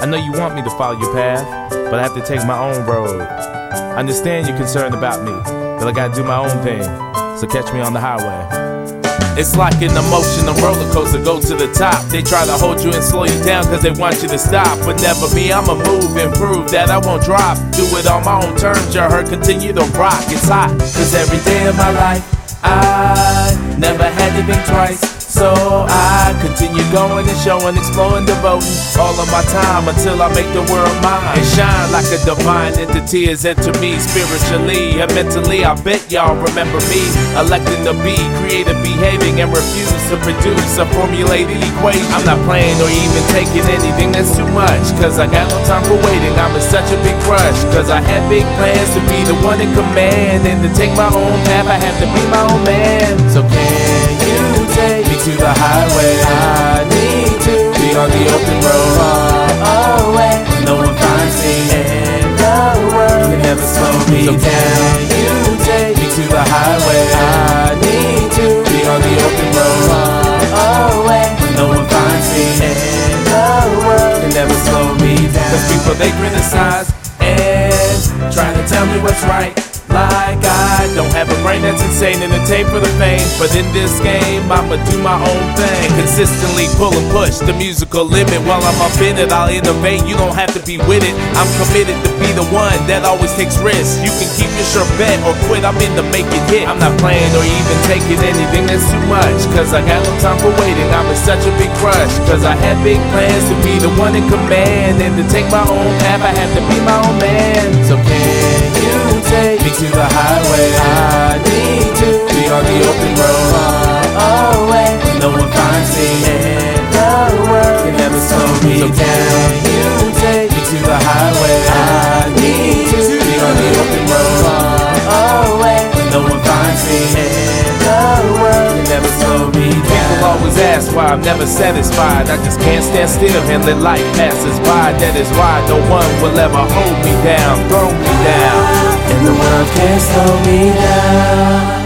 I know you want me to follow your path, but I have to take my own road. I understand you're concerned about me, but I gotta do my own thing, so catch me on the highway. It's like an emotional roller coaster, go to the top. They try to hold you and slow you down cause they want you to stop. But never me, I'ma move and prove that I won't drop. Do it on my own terms, you heard, continue to rock. It's hot, cause every day of my life I never had to think twice. So I continue going and showing, exploring, devoting all of my time until I make the world mine and shine like a divine entity is enter me spiritually and mentally. I bet y'all remember me electing to be creative, behaving, and refuse to produce a formulated equation. I'm not playing or even taking anything that's too much, cause I got no time for waiting. I'm in such a big rush, cause I had big plans to be the one in command and to take my own path. I have to be my own man. So can you take me to the highway? I need to be on the open road, far away. No one finds me, and the world can never slow me down. Can you take me to the highway? I need to be on the open road, far away. No one finds me, and the world can never slow me down. Cause people, they criticize and trying to tell me what's right, like I don't have a brain that's insane and a tape for the fame. But in this game, I'ma do my own thing, consistently pull and push the musical limit. While I'm up in it, I'll innovate, you don't have to be with it. I'm committed to be the one that always takes risks. You can keep your sure bet or quit, I'm in to make it hit. I'm not playing or even taking anything that's too much, cause I got no time for waiting. I'm in such a big rush, cause I had big plans to be the one in command and to take my own path. I have to be my own man. So can you take me to the highway? I need to be on the open road, far away. No one finds me, and the world can never slow me down. Can you take me to the highway? I need to be on the open road, far away. No one finds me, and the world can never slow me down. People always ask why I'm never satisfied. I just can't stand still and let life passes by. That is why no one will ever hold me down, throw me down, and the world can't slow me down.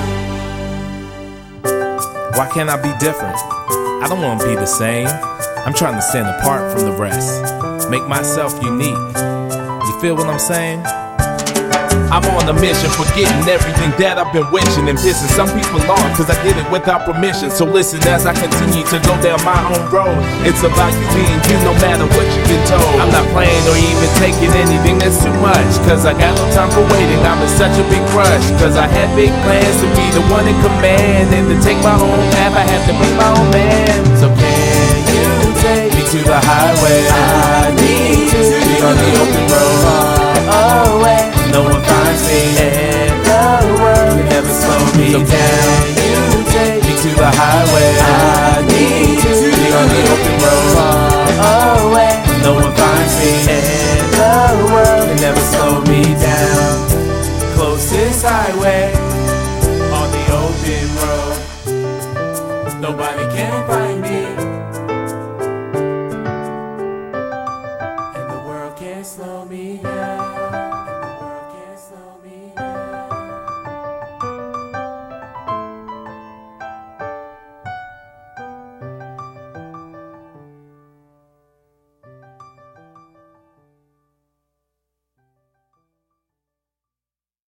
Why can't I be different? I don't want to be the same. I'm trying to stand apart from the rest, make myself unique. You feel what I'm saying? I'm on a mission, forgetting everything that I've been wishing and pissing some people off, cause I did it without permission. So listen as I continue to go down my own road. It's about you being you no matter what you've been told. I'm not playing or even taking anything that's too much, cause I got no time for waiting. I'm in such a big rush, cause I had big plans to be the one in command and to take my own path. I have to be my own man. So can you take me to the highway? I need to be on the open road, far away. No one finds me, and the world can never slow me down. Can you take me to the highway? I need to be on the open road, far away. No one finds me, and the world can never slow me down. Closest highway on the open road. Nobody can find me.